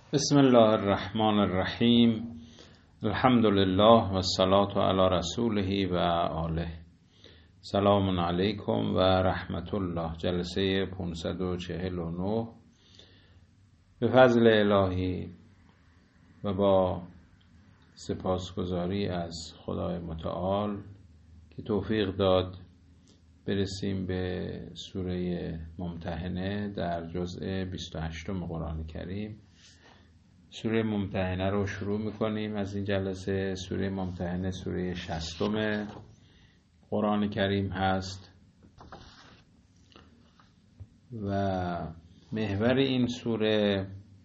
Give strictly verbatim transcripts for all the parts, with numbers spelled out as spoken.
بسم الله الرحمن الرحیم. الحمد لله و الصلاة علی رسوله و آله. سلام علیکم و رحمت الله. جلسه پانصد و چهل و نه به فضل الهی و با سپاسگزاری از خدای متعال که توفیق داد برسیم به سوره ممتحنه در جزء بیست و هشتم قرآن کریم. سوره ممتحنه رو شروع میکنیم از این جلسه. سوره ممتحنه سوره شصتم قرآن کریم هست و محور این سوره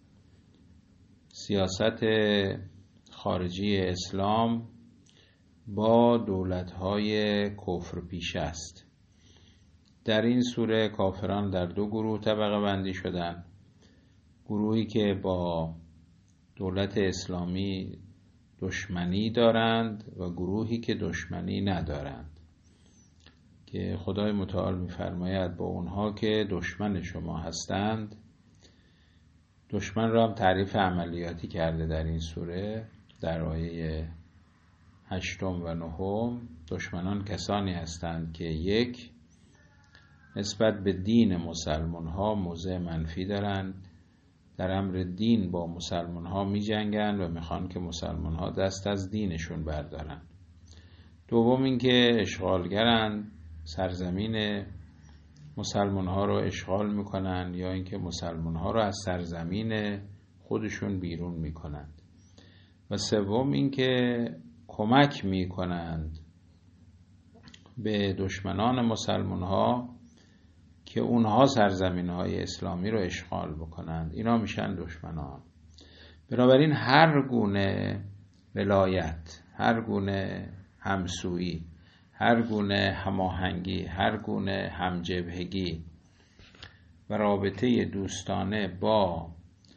سیاست خارجی اسلام با دولت‌های کفر پیشه است. در این سوره کافران در دو گروه طبقه بندی شدند. گروهی که با دولت اسلامی دشمنی دارند و گروهی که دشمنی ندارند، که خدای متعال می‌فرماید با اونها که دشمن شما هستند. دشمن را هم تعریف عملیاتی کرده در این سوره در آیه هشتم و نهم. دشمنان کسانی هستند که یک، نسبت به دین مسلمان ها موضع منفی دارند، در امر دین با مسلمان ها می جنگن و میخوان که مسلمان ها دست از دینشون بردارن. دوم اینکه اشغالگرند، سرزمین مسلمان ها رو اشغال میکنن یا اینکه مسلمان ها رو از سرزمین خودشون بیرون میکنند. و سوم اینکه کمک میکنند به دشمنان مسلمان ها که اونها سرزمین های اسلامی رو اشغال بکنند. اینا میشن دشمنان. بنابراین هر گونه ولایت، هر گونه همسویی، هر گونه هماهنگی، هر گونه همجبهگی و رابطه دوستانه با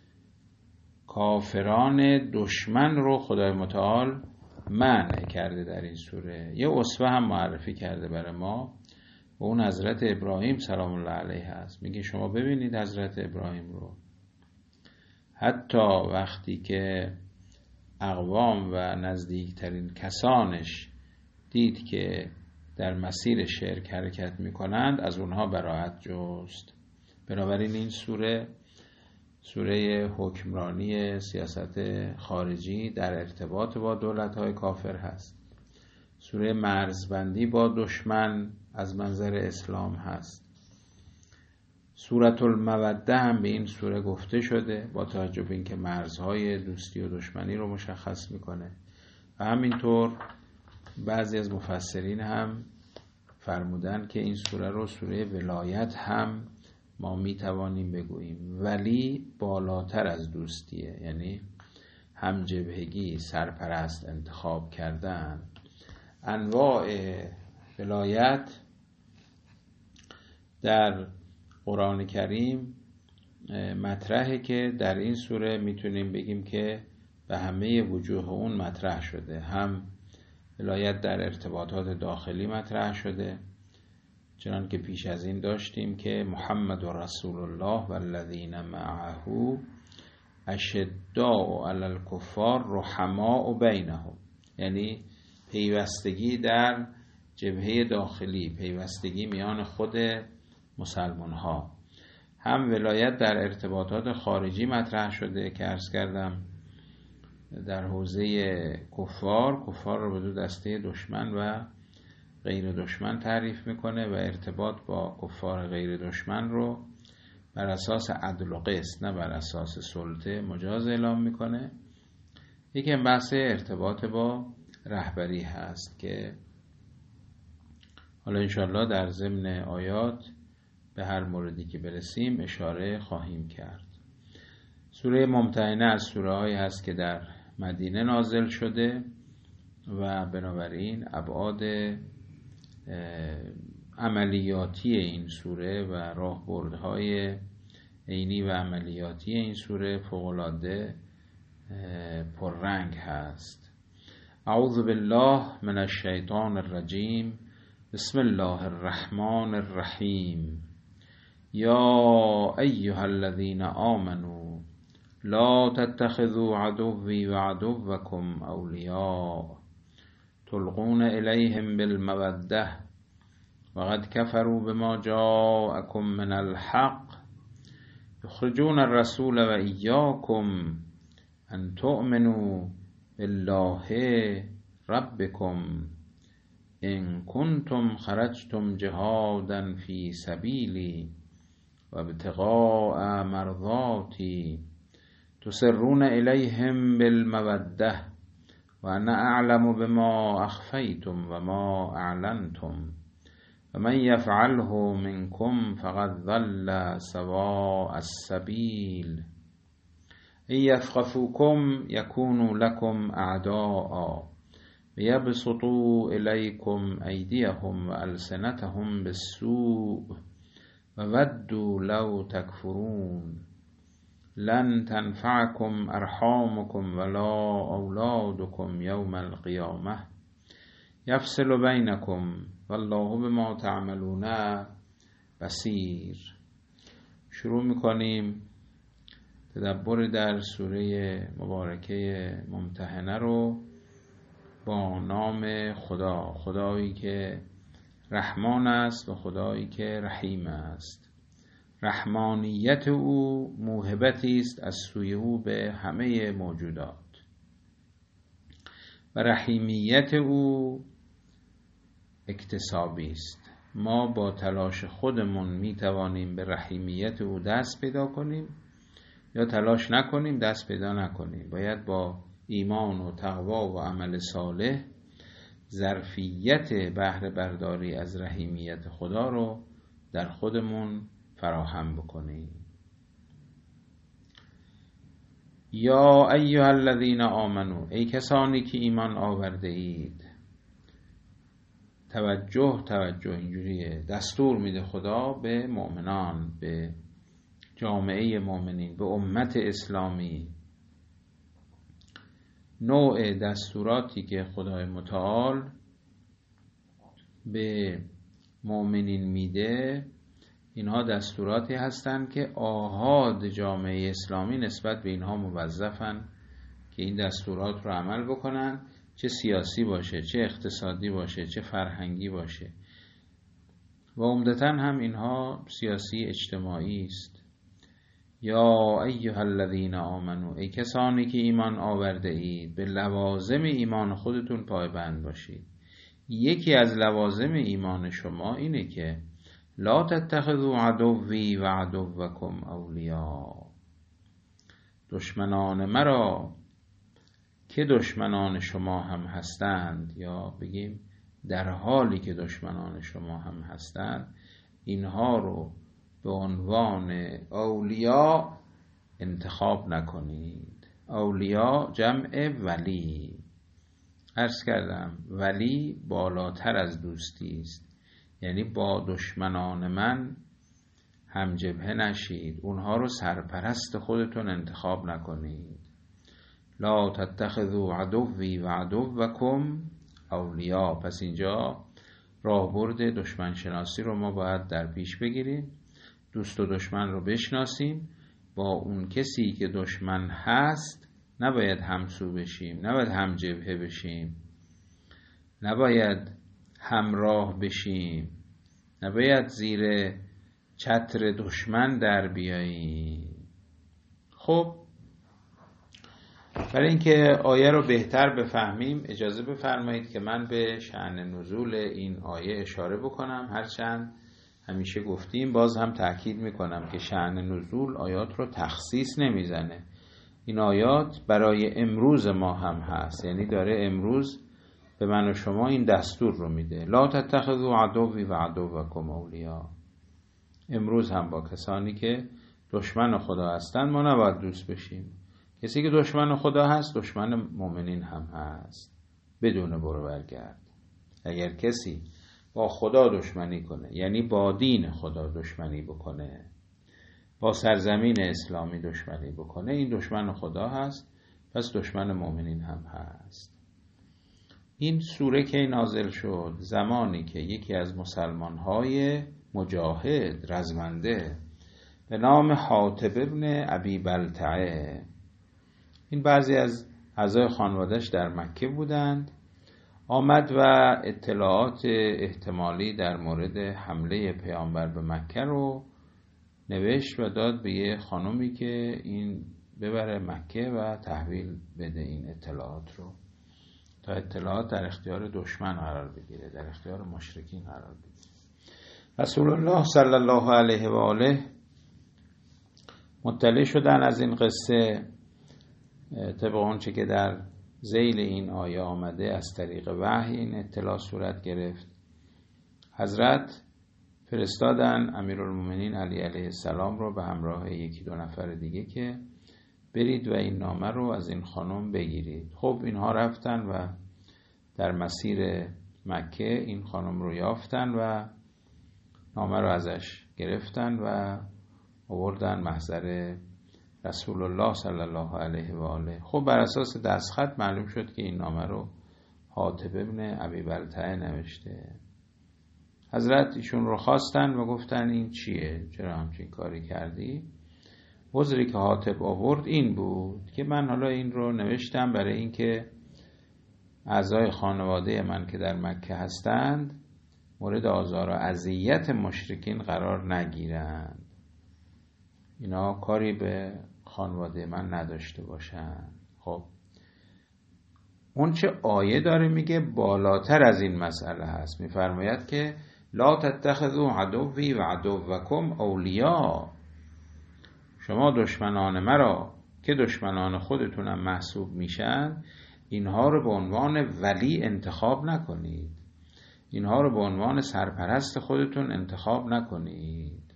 کافران دشمن رو خدای متعال منع کرده در این سوره. یه اسوه هم معرفی کرده برای ما و اون حضرت ابراهیم سلام الله علیه هست. میگه شما ببینید حضرت ابراهیم رو، حتی وقتی که اقوام و نزدیکترین کسانش دید که در مسیر شرک حرکت میکنند از اونها براءت جست. بنابراین این سوره سوره حکمرانی سیاست خارجی در ارتباط با دولت‌های کافر هست. سوره مرزبندی با دشمن از منظر اسلام هست. سورة الموده هم به این سوره گفته شده با توجه به اینکه مرزهای دوستی و دشمنی رو مشخص میکنه. و همینطور بعضی از مفسرین هم فرمودن که این سوره رو سوره ولایت هم ما میتوانیم بگوییم، ولی بالاتر از دوستیه، یعنی همجبهگی، سرپرست انتخاب کردن. انواع ولایت در قرآن کریم مطرحه که در این سوره میتونیم بگیم که به همه وجوه اون مطرح شده. هم ولایت در ارتباطات داخلی مطرح شده، چنان که پیش از این داشتیم که محمد رسول الله والذین معه اشداء علی الکفار رحماء بینهم، یعنی پیوستگی در جبهه داخلی، پیوستگی میان خود مسلمان ها. هم ولایت در ارتباطات خارجی مطرح شده که عرض کردم در حوزه کفار، کفار رو به دو دسته دشمن و غیر دشمن تعریف میکنه و ارتباط با کفار غیر دشمن رو بر اساس عدل و قسط نه بر اساس سلطه مجاز اعلام میکنه. یکی بحث ارتباط با رهبری هست که حالا انشاءالله در ضمن آیات به هر موردی که برسیم اشاره خواهیم کرد. سوره ممتحنه از سوره هایی هست که در مدینه نازل شده و بنابراین ابعاد عملیاتی این سوره و راهبردهای عینی و عملیاتی این سوره فوق‌العاده پررنگ هست. اعوذ بالله من الشیطان الرجیم. بسم الله الرحمن الرحیم. یا ایها الذین آمنوا لا تتخذوا عدوی و عدوکم اولیاء تلقون الیهم بالموده وقد کفروا بما جاءکم من الحق یخرجون الرسول و ایاکم ان تؤمنوا بالله ربکم ان کنتم خرجتم جهادا فی سبیلی و ابتغاء مرضاتی تسرون الیهم بالموده و انا اعلم بما اخفیتم و ما اعلنتم و من یفعله منکم فقد ضل سواء السبیل ان یثقفوکم یکونوا لکم اعداء و یبسطوا الیکم ایدیهم و السنتهم بالسوء و ودوا لو تکفرون لن تنفعكم ارحامكم ولا اولادكم یوم القیامه یفصل بینکم والله بما تعملون بصیر. شروع میکنیم تدبر در سوره مبارکه ممتحنه رو با نام خدا، خدایی که رحمان است و خدایی که رحیم است. رحمانیت او موهبتی است از سوی او به همه موجودات و رحیمیت او اکتسابی است. ما با تلاش خودمون می توانیم به رحیمیت او دست پیدا کنیم یا تلاش نکنیم دست پیدا نکنیم. باید با ایمان و تقوا و عمل صالح ظرفیت بهره برداری از رحیمیت خدا رو در خودمون فراهم بکنیم. یا ایها الذین آمنو، ای کسانی که ایمان آورده اید. توجه توجه اینجوریه، دستور میده خدا به مؤمنان، به جامعه مؤمنین، به امت اسلامی. نوع دستوراتی که خدای متعال به مؤمنین میده، اینها دستوراتی هستند که آحاد جامعه اسلامی نسبت به اینها موظفن که این دستورات رو عمل بکنن، چه سیاسی باشه، چه اقتصادی باشه، چه فرهنگی باشه و عمدتاً هم اینها سیاسی اجتماعی است. یا ایها الذین آمنو، ای کسانی که ایمان آورده اید، به لوازم ایمان خودتون پایبند باشید. یکی از لوازم ایمان شما اینه که لا تتخذوا عدوی و عدوکم اولیاء، دشمنان مرا که دشمنان شما هم هستند، یا بگیم در حالی که دشمنان شما هم هستند، اینها رو به عنوان اولیاء انتخاب نکنید. اولیاء جمع ولی. عرض کردم ولی بالاتر از دوستی است، یعنی با دشمنان من هم جبهه نشید، اونها رو سرپرست خودتون انتخاب نکنید. لا تتخذوا عدوی و عدوکم اولیاء. پس اینجا راهبرد دشمن شناسی رو ما باید در پیش بگیریم، دوست و دشمن رو بشناسیم. با اون کسی که دشمن هست نباید همسو بشیم، نباید هم جبهه بشیم، نباید همراه بشیم، نباید زیر چتر دشمن در بیاییم. خب برای اینکه آیه رو بهتر بفهمیم اجازه بفرمایید که من به شأن نزول این آیه اشاره بکنم. هرچند همیشه گفتیم، باز هم تأکید میکنم که شأن نزول آیات رو تخصیص نمیزنه. این آیات برای امروز ما هم هست، یعنی داره امروز به من و شما این دستور رو میده. لا تتخذوا عدوی و عدوکم اولیاء. امروز هم با کسانی که دشمن خدا هستن ما نباید دوست بشیم. کسی که دشمن خدا هست دشمن مؤمنین هم هست، بدون برو برگرد. اگر کسی با خدا دشمنی کنه، یعنی با دین خدا دشمنی بکنه، با سرزمین اسلامی دشمنی بکنه، این دشمن خدا هست، پس دشمن مؤمنین هم هست. این سوره که نازل شد زمانی که یکی از مسلمان‌های مجاهد، رزمنده به نام حاطب ابن ابی بلتعه. این بعضی از اعضای خانواده‌اش در مکه بودند. آمد و اطلاعات احتمالی در مورد حمله پیامبر به مکه رو نوشت و داد به یه خانومی که این ببره مکه و تحویل بده این اطلاعات رو، تا اطلاعات در اختیار دشمن قرار بگیره، در اختیار مشرکین قرار بگیره. رسول الله صلی الله علیه و آله مطلع شدن از این قصه طبق اونچه که در ذیل این آیه آمده. از طریق وحی این اطلاع صورت گرفت. حضرت فرستادن امیرالمومنین علی علیه السلام رو به همراه یکی دو نفر دیگه که برید و این نامه رو از این خانم بگیرید. خب اینها رفتن و در مسیر مکه این خانم رو یافتن و نامه رو ازش گرفتن و آوردن محضر رسول الله صلی الله علیه و آله. خب بر اساس دستخط معلوم شد که این نامه رو حاطب ابن ابی بلتعه نوشته. حضرت ایشون رو خواستن و گفتن این چیه؟ چرا همچین کاری کردی؟ عذری که حاطب آورد این بود که من حالا این رو نوشتم برای اینکه اعضای خانواده من که در مکه هستند مورد آزار و اذیت مشرکین قرار نگیرند، اینا کاری به خانواده من نداشته باشن. خب اون چه آیه داره میگه بالاتر از این مسئله هست. میفرماید که لا تتخذوا عدوی و عدوکم اولیاء، شما دشمنان مرا که دشمنان خودتونم محسوب میشن اینها رو به عنوان ولی انتخاب نکنید، اینها رو به عنوان سرپرست خودتون انتخاب نکنید.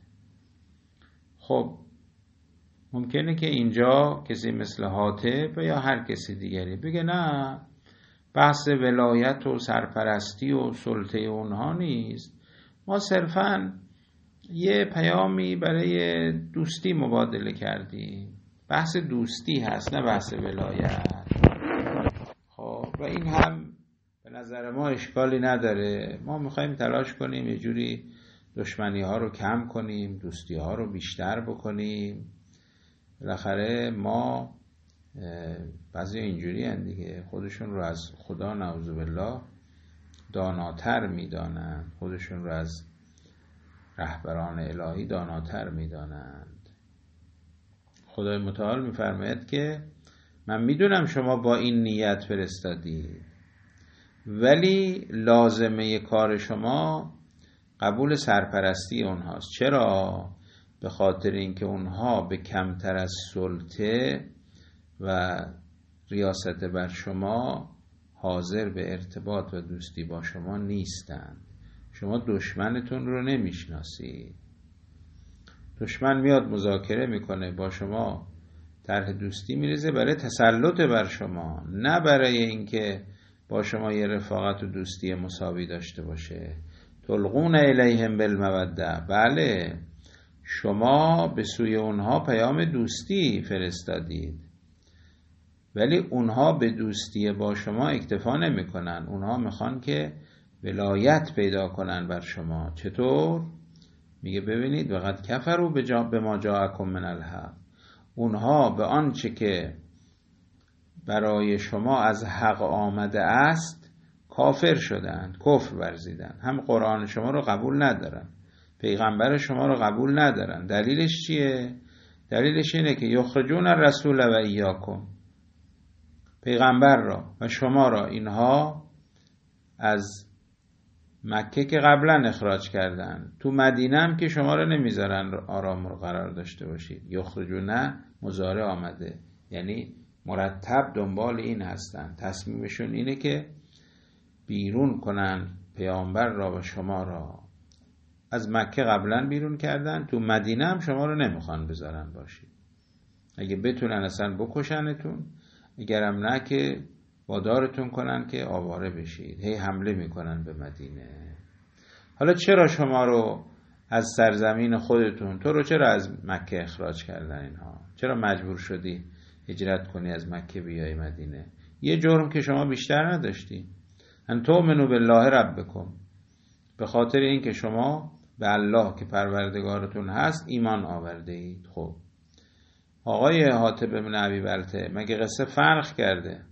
خب ممکنه که اینجا کسی مثل حاطب یا هر کسی دیگری بگه نه، بحث ولایت و سرپرستی و سلطه اونها نیست، ما صرفاً یه پیامی برای دوستی مبادله کردیم، بحث دوستی هست نه بحث ولایت. خب و این هم به نظر ما اشکالی نداره. ما میخوایم تلاش کنیم یه جوری دشمنی ها رو کم کنیم، دوستی ها رو بیشتر بکنیم. بالاخره ما بعضی اینجوری هن دیگه، خودشون رو از خدا نعوذ بالله داناتر میدانند، خودشون رو از رهبران الهی داناتر میدانند. خدای متعال میفرماید که من میدونم شما با این نیت فرستادید، ولی لازمه کار شما قبول سرپرستی اونهاست. چرا؟ به خاطر اینکه اونها به کمتر از سلطه و ریاست بر شما حاضر به ارتباط و دوستی با شما نیستند. شما دشمنتون رو نمیشناسید. دشمن میاد مذاکره میکنه با شما، طرح دوستی میریزه برای تسلط بر شما، نه برای اینکه با شما یه رفاقت و دوستی مساوی داشته باشه. تلقون الیهم بالموده، بله شما به سوی اونها پیام دوستی فرستادید، ولی اونها به دوستی با شما اکتفا نمی کنن، اونها میخوان که ولایت پیدا کنن بر شما. چطور؟ میگه ببینید وقد کفروا به ما جاءکم من الحق، اونها به آنچه که برای شما از حق آمده است کافر شدند، کفر ورزیدند. هم قرآن شما رو قبول ندارن، پیغمبر شما رو قبول ندارن. دلیلش چیه؟ دلیلش اینه که یخرجون الرسول و ایاکم، پیغمبر را و شما را اینها از مکه که قبلا اخراج کردن، تو مدینه هم که شما را نمیذارن آرام رو قرار داشته باشید. یخرجون مضارع آمده، یعنی مرتب دنبال این هستن، تصمیمشون اینه که بیرون کنن پیامبر را و شما را. از مکه قبلا بیرون کردن، تو مدینه هم شما رو نمیخوان بذارن باشید. اگه بتونن اصلا بکشنتون، اگرم نه که وادارتون کنن که آواره بشید. هی حمله میکنن به مدینه. حالا چرا شما رو از سرزمین خودتون، تو رو چرا از مکه اخراج کردن اینها؟ چرا مجبور شدی هجرت کنی از مکه بیای مدینه؟ یه جرم که شما بیشتر نداشتی، ان تؤمنوا بالله ربکم، به خاطر این که شما به الله که پروردگارتون هست ایمان آورده اید. خب آقای حاتب بن ابی بلتعه مگه قصه فرق کرده؟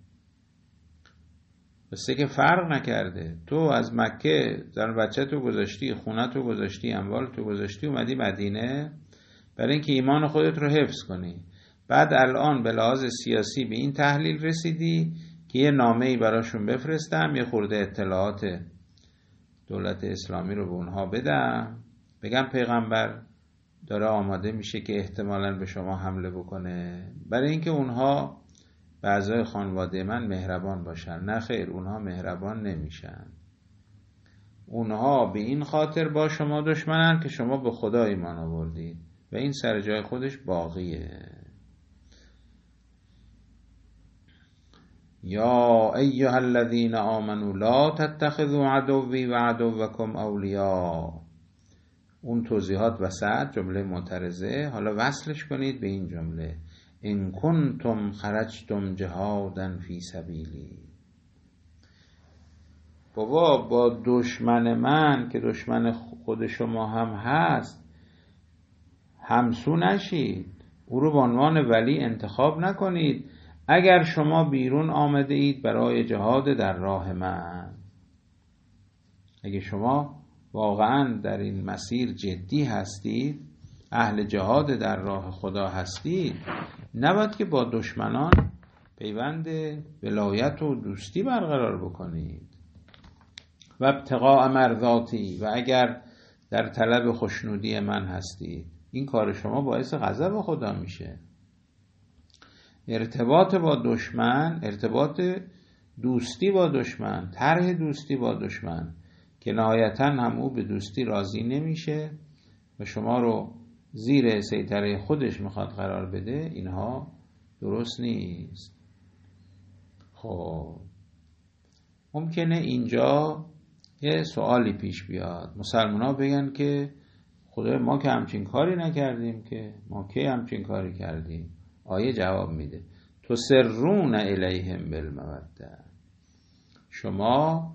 قصه که فرق نکرده. تو از مکه زن بچه تو گذاشتی، خونه تو گذاشتی، اموال تو گذاشتی، اومدی مدینه برای اینکه ایمان خودت رو حفظ کنی. بعد الان به لحاظ سیاسی به این تحلیل رسیدی که یه نامه‌ای براشون بفرستم، یه خورده اطلاعات دولت اسلامی رو به اونها بدم، بگم پیغمبر داره آماده میشه که احتمالاً به شما حمله بکنه، برای اینکه اونها به اعضای خانواده من مهربان باشن. نه خیر، اونها مهربان نمیشن. اونها به این خاطر با شما دشمنن که شما به خدا ایمان آوردید و این سر جای خودش باقیه. یا ایها الذین آمنوا لا تتخذوا عدوی و عدوکم اولیاء. اون توضیحات وسط جمله معترضه، حالا وصلش کنید به این جمله ان کنتم خرجتم جهادا فی سبیلی. بابا با دشمن من که دشمن خود شما هم هست همسو نشید، او رو به عنوان ولی انتخاب نکنید. اگر شما بیرون آمده اید برای جهاد در راه من، اگه شما واقعا در این مسیر جدی هستید، اهل جهاد در راه خدا هستید، نباید که با دشمنان پیوند ولایت و دوستی برقرار بکنید. و ابتغاء مرضاتی، و اگر در طلب خوشنودی من هستید، این کار شما باعث غضب خدا میشه. ارتباط با دشمن، ارتباط دوستی با دشمن، طرح دوستی با دشمن که نهایتاً هم او به دوستی راضی نمیشه و شما رو زیر سیطره خودش میخواد قرار بده، اینها درست نیست. خب ممکنه اینجا یه سوالی پیش بیاد، مسلمان ها بگن که خدای ما که همچین کاری نکردیم، که ما که همچین کاری کردیم. آیه جواب میده تسرون الیهم بالموده. شما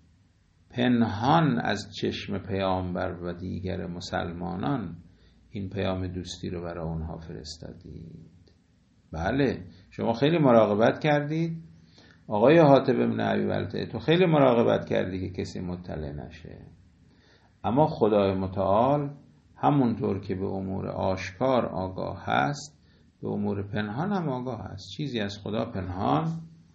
پنهان از چشم پیامبر و دیگر مسلمانان این پیام دوستی رو برای اونها فرستادید. بله شما خیلی مراقبت کردید آقای حاتب بن ابی بلتعه، تو خیلی مراقبت کردی که کسی مطلع نشه، اما خدای متعال همونطور که به امور آشکار آگاه هست به امور پنهان هم آگاه هست. چیزی از خدا پنهان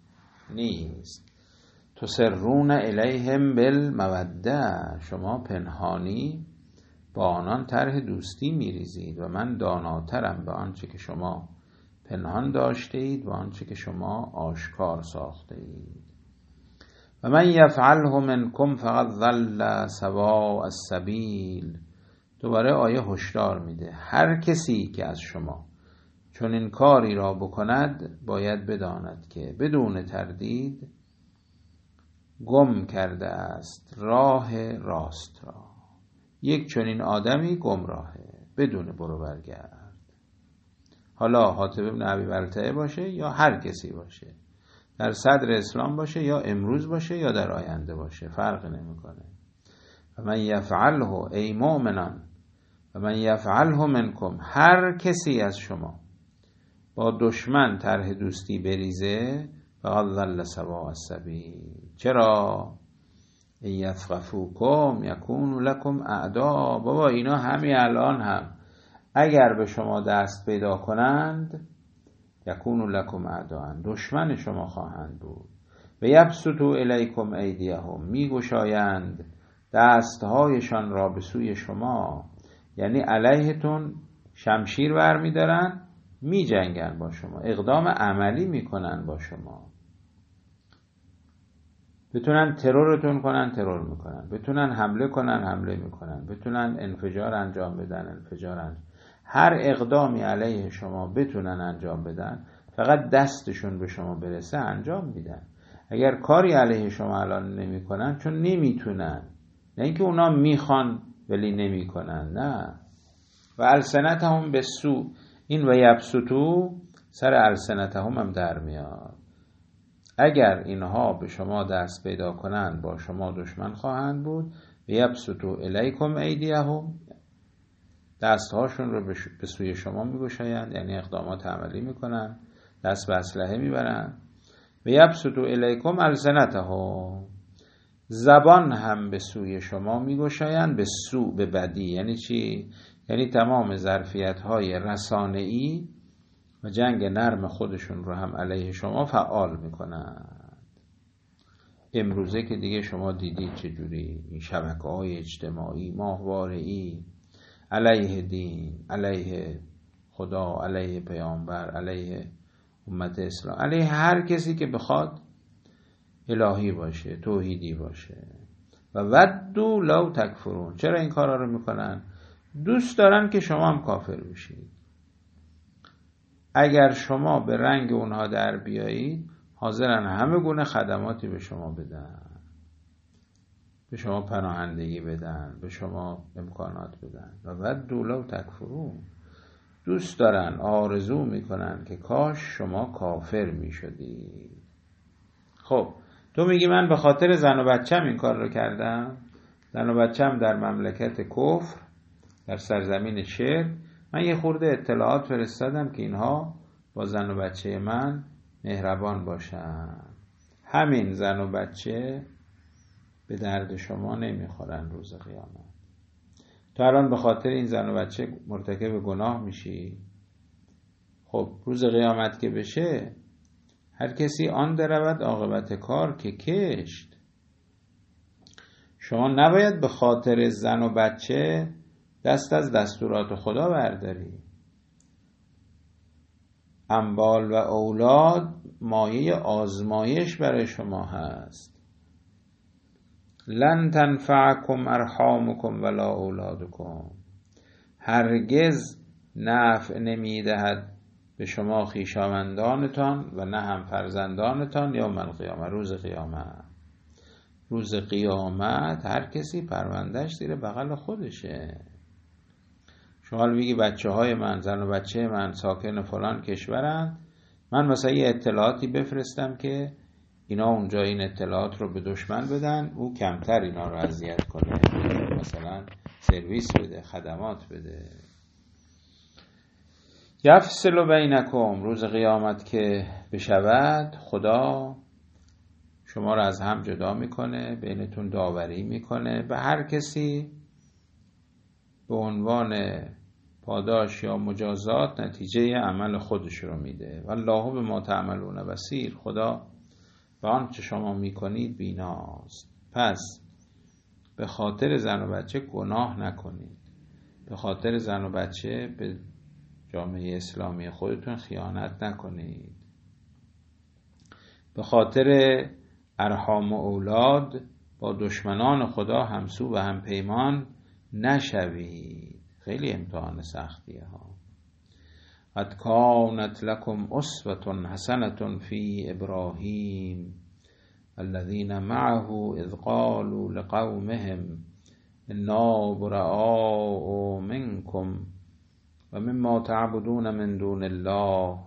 نیست. تسرون الیهم بالموده، شما پنهانی با آنان طرح دوستی میریزید و من داناترم به آنچه که شما پنهان داشته اید و آنچه که شما آشکار ساخته اید. و من یفعله منکم فقد ضل سواء السبیل. دوباره آیه هشدار میده هر کسی که از شما چون این کاری را بکند باید بداند که بدون تردید گم کرده است راه راست را. یک چنین آدمی گمراهه بدون برو برگرد. حالا حاتب بن ابی بلتعه باشه یا هر کسی باشه، در صدر اسلام باشه یا امروز باشه یا در آینده باشه، فرق نمیکنه. و من یفعله ای مؤمنان و من یفعله منکم، هر کسی از شما با دشمن طرح دوستی بریزه فقد ضل سواء السبیل. چرا؟ یثقفوکم یکونوا لکم اعدا. بابا اینا همین الان هم اگر به شما دست پیدا کنند یکونوا لکم اعدا، دشمن شما خواهند بود. و یبسطوا الیکم ایدیهم، میگشایند دستهایشان را به سوی شما، یعنی علیهتون شمشیر برمیدارن، می جنگن با شما، اقدام عملی میکنن با شما. بتونن ترورتون کنن ترور میکنن، بتونن حمله کنن حمله میکنن، بتونن انفجار انجام بدن انفجار انجام. هر اقدامی علیه شما بتونن انجام بدن، فقط دستشون به شما برسه انجام میدن. اگر کاری علیه شما الان نمیکنن چون نمیتونن، نه اینکه اونا میخوان ولی نمیکنن، نه. و السنتهم بالسوء، این و یبسطو سر السنتهم هم در میاد. اگر اینها به شما دست پیدا کنند با شما دشمن خواهند بود یبسطوا الیکم ایدیهم، دستهاشون رو به سوی شما میگشایند، یعنی اقدامات عملی میکنن، دست به اسلحه میبرن. و یبسطوا الیکم السنتهم، زبان هم به سوی شما میگشایند، به سوء، به بدی. یعنی چی؟ یعنی تمام ظرفیت های رسانه‌ای و جنگ نرم خودشون رو هم علیه شما فعال میکنن. امروزه که دیگه شما دیدید چجوری این شبکه‌های اجتماعی ماهواره‌ای علیه دین، علیه خدا، علیه پیامبر، علیه امت اسلام، علیه هر کسی که بخواد الهی باشه، توحیدی باشه. و ودوا لو تکفرون. چرا این کارا رو میکنن؟ دوست دارن که شما هم کافر بشید. اگر شما به رنگ اونها در بیایید، حاضرن همه گونه خدماتی به شما بدن، به شما پناهندگی بدن، به شما امکانات بدن. و ودوا لو تکفرون، دوست دارن، آرزو میکنن که کاش شما کافر میشدید. خب تو میگی من به خاطر زن و بچم این کار رو کردم، زن و بچم در مملکت کفر، در سرزمین شرک، من یه خورده اطلاعات فرستادم که اینها با زن و بچه من مهربان باشن. همین زن و بچه به درد شما نمیخورن روز قیامت. تو الان به خاطر این زن و بچه مرتکب گناه میشی. خب روز قیامت که بشه، هر کسی آن درود عاقبت کار که کشت. شما نباید به خاطر زن و بچه دست از دستورات خدا برداری. اموال و اولاد مایه آزمایش برای شما هست. لن تنفعکم ارحامکم ولا اولادکم، هرگز نفع نمیدهد به شما خویشاوندانتان و نه هم فرزندانتان یوم القیامه، روز قیامت. روز قیامت هر کسی پروندهش زیر بغل خودشه. شما میگی بچه های من، زن و بچه من ساکن فلان کشورند، من مثلا یه اطلاعاتی بفرستم که اینا اونجا این اطلاعات رو به دشمن بدن، او کمتر اینا رو اذیت کنه، مثلا سرویس بده، خدمات بده. یفصل بینکم، روز قیامت که بشود خدا شما رو از هم جدا میکنه، بینتون داوری میکنه، به هر کسی به عنوان پاداش یا مجازات نتیجه عمل خودش رو میده. والله بما تعملون بصیر، خدا به آنچه شما میکنید بیناست. پس به خاطر زن و بچه گناه نکنید، به خاطر زن و بچه به جامعه اسلامی خودتون خیانت نکنید، به خاطر ارحام و اولاد با دشمنان خدا همسو و هم پیمان نشوید. خیلی امتحان سختیه ها. قد کانت لکم اسوة حسنة فی ابراهیم الذین معه اذ قالوا لقومهم انا براء منکم و مما تعبدون من دون الله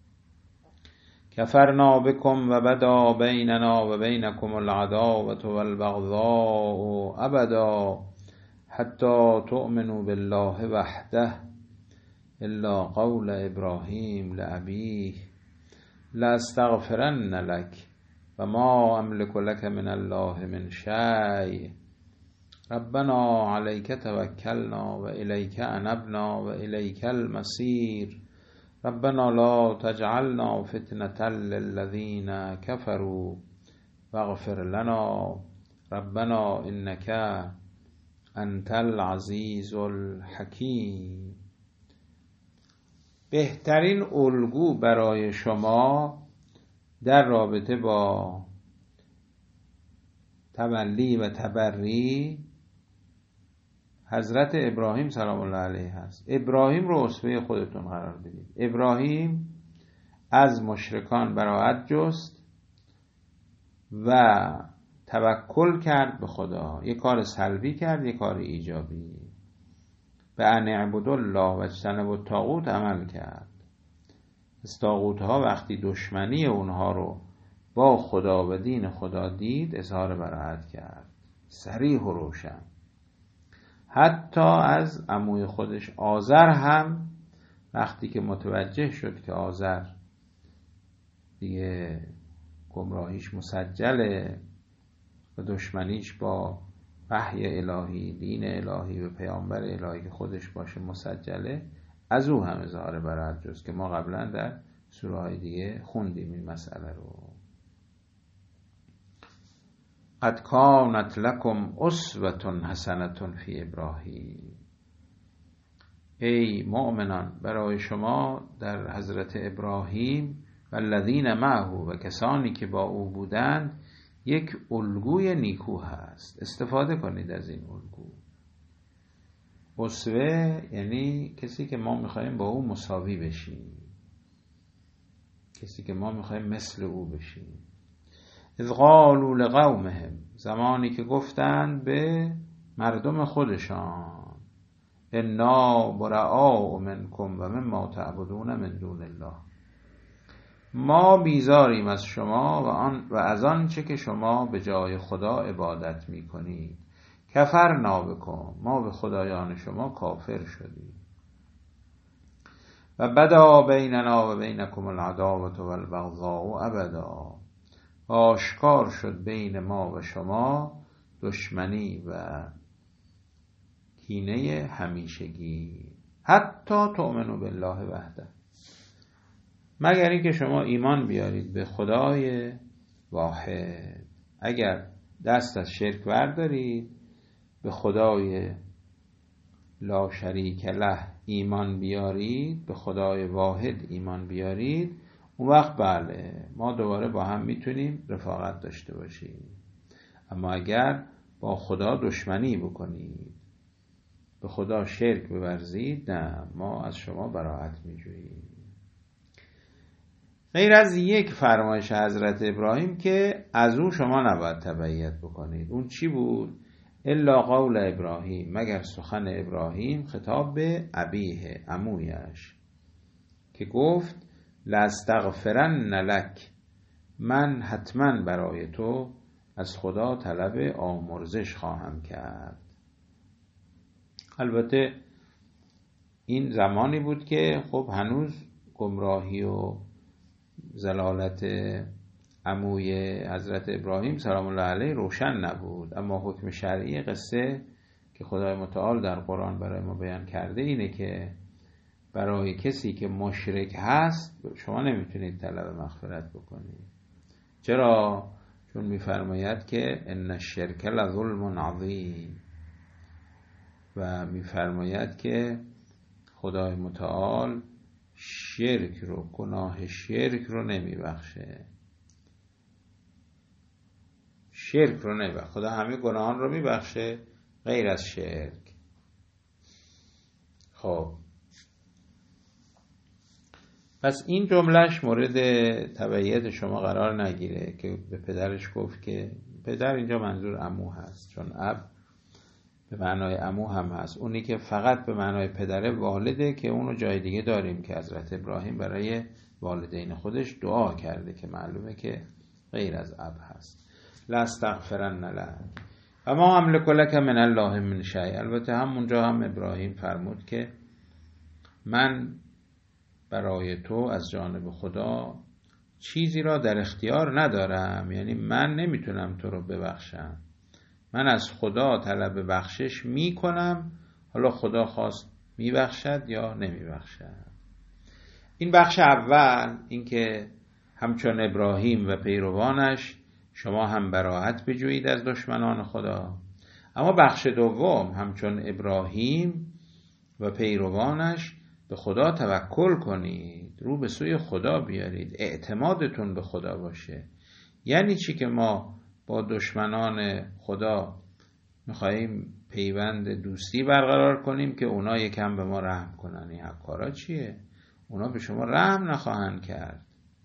کفرنا بكم و بدا بیننا و بینکم العداوة والبغضاء ابدا حتی تؤمنوا بالله وحده الا قول ابراهیم لابیه لاستغفرن لك و ما املك لك من الله من شیء ربنا عليك توكلنا و الیک انبنا و الیک المصیر ربنا لا تجعلنا فتنة للذین كفروا واغفر لنا ربنا انك انت العزیز الحکیم. بهترین الگو برای شما در رابطه با تولی و تبری حضرت ابراهیم سلام الله علیه هست. ابراهیم رو اسوه خودتون قرار بدید. ابراهیم از مشرکان براءت جست و توکل کرد به خدا. یک کار سلبی کرد، یک کار ایجابی. به ان اعبدوا الله و اجتنبوا الطاغوت عمل کرد. از طاغوت ها وقتی دشمنی اونها رو با خدا و دین خدا دید، اظهار براءت کرد. صریح و روشن. حتی از عموی خودش آذر هم وقتی که متوجه شد که آذر دیگه گمراهیش مسجله و دشمنیش با وحی الهی، دین الهی و پیامبر الهی که خودش باشه مسجله، از او هم اظهار برات جز که ما قبلا در سوره های دیگه خوندیم این مسئله رو. قد کانت لکم اسوة حسنة فی ابراهیم، ای مؤمنان برای شما در حضرت ابراهیم و الذین معه و کسانی که با او بودند یک الگوی نیکو هست. استفاده کنید از این الگو. اسوه یعنی کسی که ما میخوایم با او مساوی بشیم، کسی که ما میخوایم مثل او بشیم. اذ قالوا لقومهم، زمانی که گفتند به مردم خودشان، انا براء منکم و مما تعبدون من دون الله، ما بیزاریم از شما و, آن و از آن چه که شما به جای خدا عبادت می کنید. کفرنا بکم، ما به خدایان شما کافر شدیم. و بدا بیننا و بینکم العداوة والبغضاء ابدا، آشکار شد بین ما و شما دشمنی و کینه همیشگی. حتی تؤمنوا بالله وحده، مگر اینکه شما ایمان بیارید به خدای واحد. اگر دست از شرک بردارید، به خدای لا شریک له ایمان بیارید، به خدای واحد ایمان بیارید، اون وقت بله ما دوباره با هم میتونیم رفاقت داشته باشیم. اما اگر با خدا دشمنی بکنید، به خدا شرک بورزید، نه، ما از شما براءت میجوییم. غیر از یک فرمایش حضرت ابراهیم که از اون شما نباید تبعیت بکنید. اون چی بود؟ الا قول ابراهیم، مگر سخن ابراهیم خطاب به ابیه، عمویش، که گفت لاستغفرن لک، من حتما برای تو از خدا طلب آمرزش خواهم کرد. البته این زمانی بود که خب هنوز گمراهی و ضلالت عموی حضرت ابراهیم سلام الله علیه روشن نبود، اما حکم شرعی قصه که خدای متعال در قرآن برای ما بیان کرده اینه که برای کسی که مشرک هست شما نمیتونید طلب مغفرت بکنید. چرا؟ چون میفرماید که ان الشرک لظلم عظیم، و میفرماید که خدای متعال شرک رو، گناه شرک رو نمیبخشه. شرک رو نمیبخشه. خدا همه گناهان رو میبخشه غیر از شرک. خب پس این جملهش مورد تبعیت شما قرار نگیره که به پدرش گفت که پدر اینجا منظور عمو هست، چون اب به معنای عمو هم هست. اونی که فقط به معنای پدره والده که اونو جای دیگه داریم که حضرت ابراهیم برای والدین خودش دعا کرده که معلومه که غیر از اب هست. لاستغفرن لک و ما املک لک من الله من شیء. البته همونجا هم ابراهیم فرمود که من برای تو از جانب خدا چیزی را در اختیار ندارم، یعنی من نمیتونم تو رو ببخشم، من از خدا طلب بخشش میکنم، حالا خدا خواست میبخشد یا نمیبخشد. این بخش اول، این که همچون ابراهیم و پیروانش شما هم براءت بجویید از دشمنان خدا. اما بخش دوم، همچون ابراهیم و پیروانش به خدا توکل کنید، رو به سوی خدا بیارید، اعتمادتون به خدا باشه. یعنی چی که ما با دشمنان خدا میخواییم پیوند دوستی برقرار کنیم که اونا یکم به ما رحم کنن؟ این کارا چیه؟ اونا به شما رحم نخواهند کرد.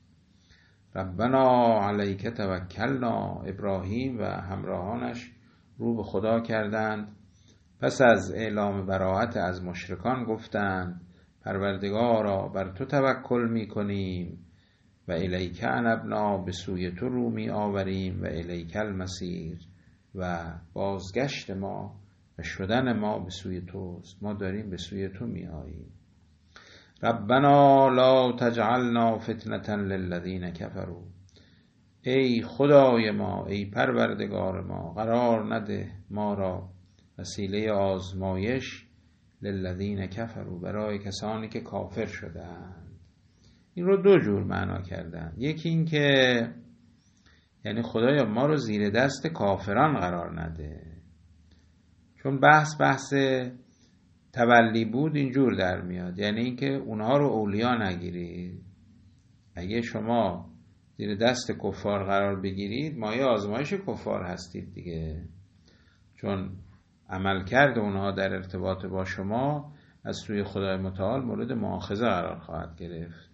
ربنا علیک توکلنا، ابراهیم و همراهانش رو به خدا کردند. پس از اعلام براءت از مشرکان گفتند پروردگارا بر تو توکل میکنیم و الیک انبنا، به سوی تو رو می آوریم و الیک المصیر، و بازگشت ما و شدن ما به سوی توست. ما داریم به سوی تو می آییم. ربنا لا تجعلنا فتنة للذین کفروا، ای خدای ما، ای پروردگار ما، قرار نده ما را وسیله آزمایش للذین کفروا، برای کسانی که کافر شدند. این رو دو جور معنا کردن. یکی این که یعنی خدایا ما رو زیر دست کافران قرار نده، چون بحث بحث تولی بود اینجور در میاد، یعنی اینکه اونها رو اولیا نگیرید. اگه شما زیر دست کفار قرار بگیرید مایه آزمایش کفار هستید دیگه، چون عملکرد اونها در ارتباط با شما از سوی خدای متعال مورد مؤاخذه قرار خواهد گرفت.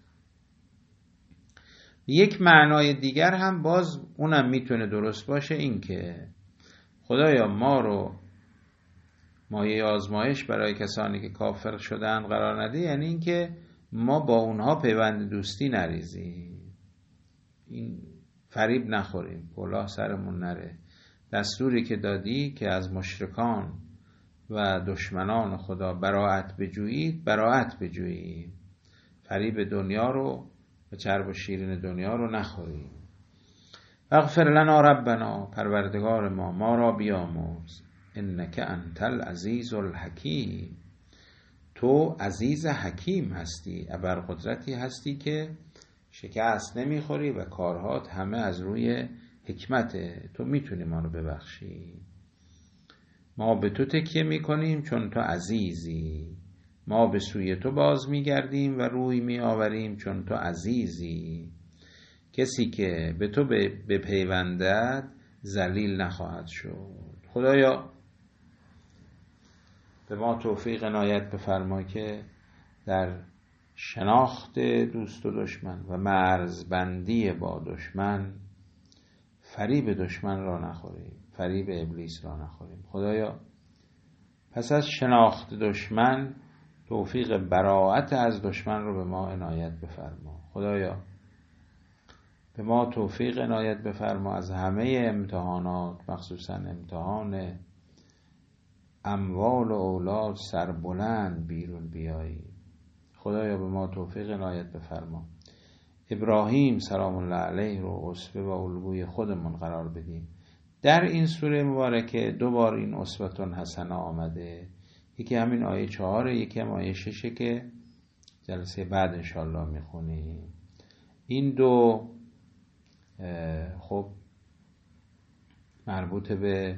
یک معنای دیگر هم باز اونم میتونه درست باشه، این که خدایا ما رو مایه آزمایش برای کسانی که کافر شدن قرار نده، یعنی اینکه ما با اونها پیوند دوستی نریزیم، این فریب نخوریم، کلاه سرمون نره. دستوری که دادی که از مشرکان و دشمنان خدا براءت بجویید، براءت بجویید، فریب دنیا رو و چرب و شیرین دنیا رو نخوریم. اغفر لنا ربنا، پروردگار ما ما را بیامرز، انک انت العزیز الحکیم، تو عزیز حکیم هستی، ابرقدرتی هستی که شکست نمیخوری و کارهات همه از روی حکمته، تو میتونی ما رو ببخشی. ما به تو تکیه میکنیم چون تو عزیزی، ما به سوی تو باز میگردیم و روی میآوریم چون تو عزیزی. کسی که به تو بپیوندد ذلیل نخواهد شد. خدایا به ما توفیق عنایت بفرما که در شناخت دوست و دشمن و مرزبندی با دشمن فریب دشمن را نخوریم، فریب ابلیس را نخوریم. خدایا پس از شناخت دشمن توفیق براءت از دشمن رو به ما عنایت بفرما. خدایا به ما توفیق عنایت بفرما از همه امتحانات، مخصوصا امتحان اموال و اولاد سربلند بیرون بیایی. خدایا به ما توفیق عنایت بفرما ابراهیم سلام الله علیه رو اسوه و الگوی خودمون قرار بدیم. در این سوره مبارکه دو بار این اسوه حسنه آمده، یکی همین آیه چهاره، یکی هم آیه ششه که جلسه بعد انشاءالله میخونیم. این دو خب مربوط به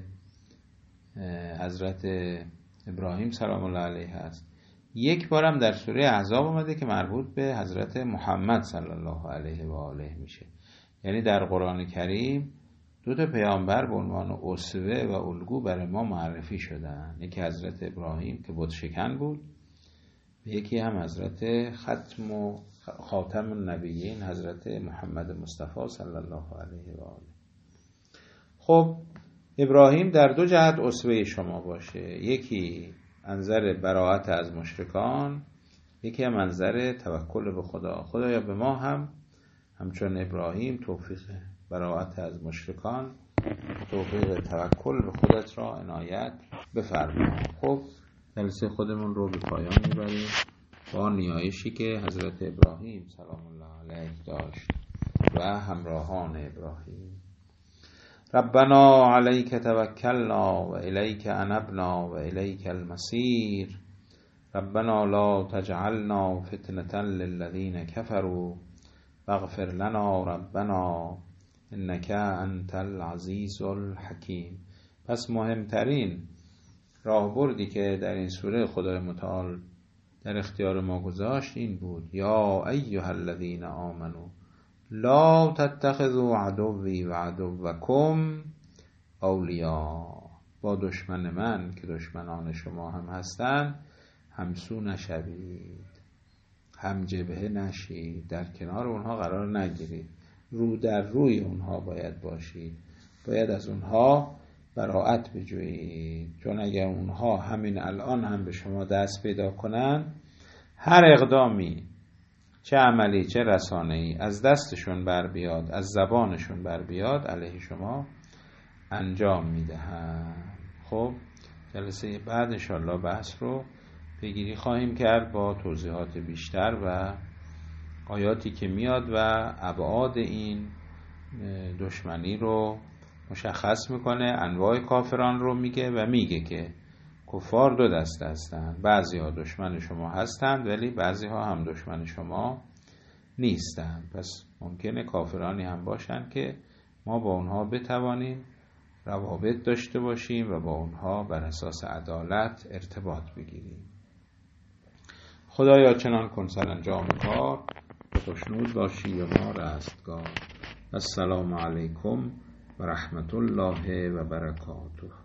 حضرت ابراهیم سلام الله علیه هست. یک بارم در سوره احزاب اومده که مربوط به حضرت محمد صلی الله علیه و آله میشه. یعنی در قرآن کریم دو تا پیامبر به عنوان اسوه و الگو برای ما معرفی شدن، یکی حضرت ابراهیم که بت شکن بود و یکی هم حضرت ختم و خاتم النبیین حضرت محمد مصطفی صلی الله علیه و آله. خب ابراهیم در دو جهت اسوه شما باشه، یکی منظر براءت از مشرکان، یکی هم منظر توکل به خدا. خدایا به ما هم همچون ابراهیم توفیق براءت از مشرکان، توفیق توکل به خودت را عنایت بفرما. خب جلسه خودمون رو به پایان میبریم با نیایشی که حضرت ابراهیم سلام الله علیه داشت و همراهان ابراهیم. ربنا علیک توکلنا و الیک انبنا و الیک المصیر، ربنا لا تجعلنا فتنة للذین کفروا واغفر لنا ربنا انک انت العزیز الحکیم. پس مهمترین راهبردی که در این سوره خدای متعال در اختیار ما گذاشت این بود: یا ایها الذین آمنوا لا تتخذوا عدوی و عدوکم اولیاء. با دشمن من که دشمنان شما هم هستند همسو نشوید، هم جبهه نشید، در کنار اونها قرار نگیرید، رو در روی اونها باید باشید، باید از اونها براءت بجویید، چون اگر اونها همین الان هم به شما دست پیدا کنن، هر اقدامی چه عملی چه رسانه‌ای از دستشون بر بیاد، از زبانشون بر بیاد، علیه شما انجام میدهم. خب جلسه بعد انشالله بحث رو پیگیری خواهیم کرد با توضیحات بیشتر و آیاتی که میاد و ابعاد این دشمنی رو مشخص میکنه، انواع کافران رو میگه و میگه که کفار دو دسته هستند، بعضی ها دشمن شما هستند ولی بعضی ها هم دشمن شما نیستند. پس ممکنه کافرانی هم باشند که ما با اونها بتوانیم روابط داشته باشیم و با اونها بر اساس عدالت ارتباط بگیریم. خدایا چنان کن سرانجام کار، خوشنود باشی و ما رستگار. السلام علیکم و رحمت الله و برکاته.